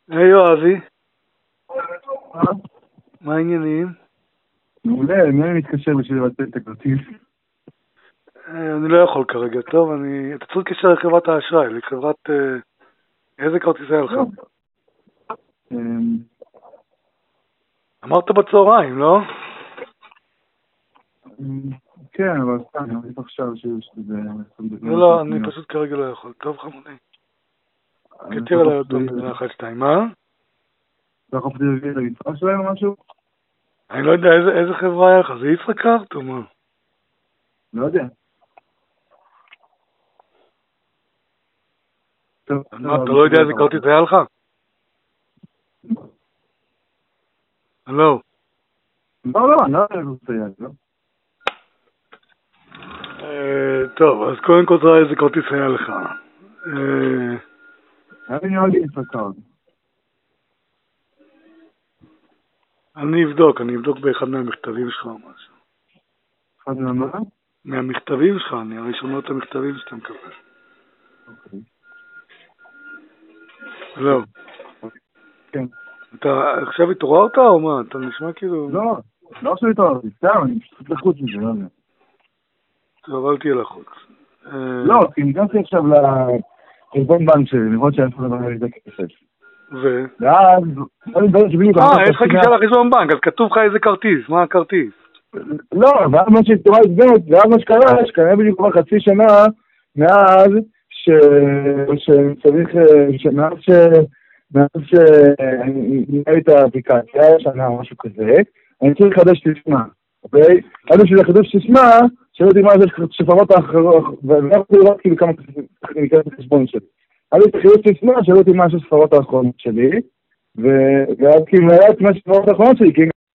היי יואבי, מה העניינים? מעולה, מי אני מתקשר בשביל לבטל את הכרטיס? אני לא יכול כרגע, טוב, אתה צריך להתקשר לחברת האשראי, לחברת... איזה כרטיס היה לך? אמרת בצהריים, לא? כן, אבל סתם, אני חושב עכשיו שיש לזה... לא, אני פשוט כרגע לא יכול. טוב חמודי. כתיר עליי אותו מדינה 1-2, מה? אתה יכול להביא את המצפה שלהם או משהו? אני לא יודע, איזה חברה היה לך? זה ישראכרט או מה? לא יודע. אתה לא יודע איזה כרטיס היה לך? לא. לא, אני לא יודע איזה כרטיס היה, לא? טוב, אז קודם כל תראה איזה כרטיס היה לך. אני נראה לי ישראכרט. אני אבדוק באחד מהמכתבים שלך או משהו. אחד ממה? מהמכתבים שלך, אני הראשונות המכתבים שאתה מקבל. אוקיי. לא. כן. אתה עכשיו התעוררת או מה? אתה נשמע כאילו... לא עכשיו התעוררתי, סתם, אני פשוט לחוץ מזה, לא יודע. טוב, אל תהיה לחוץ. לא, כי ניגנתי עכשיו לחשבון בנק שלי, לראות שאני יכול לדבר על זה כסף. ואז... יש לך גישה לחשבון בנק, אז כתוב לך איזה כרטיס, מה הכרטיס? לא, ואז מה שהתורה התבנת, ואז מה שקרה, שקרה בדיוק כבר חצי שנה מאז שצריך, מאז שנראה את האפליקציה, שנה או משהו כזה, אני צריך לחדש תשמע, אוקיי? עד בשביל לחדש תשמע, שאלו אותי מה זה שפרות האחרות, ואני יכול לראות כאילו כמה נקראת החשבון שלי. עד בשביל לחדש תשמע, שאלו אותי מה השפרות האחרונות שלי, ואז כאילו היה את מה השפרות האחרונות שלי,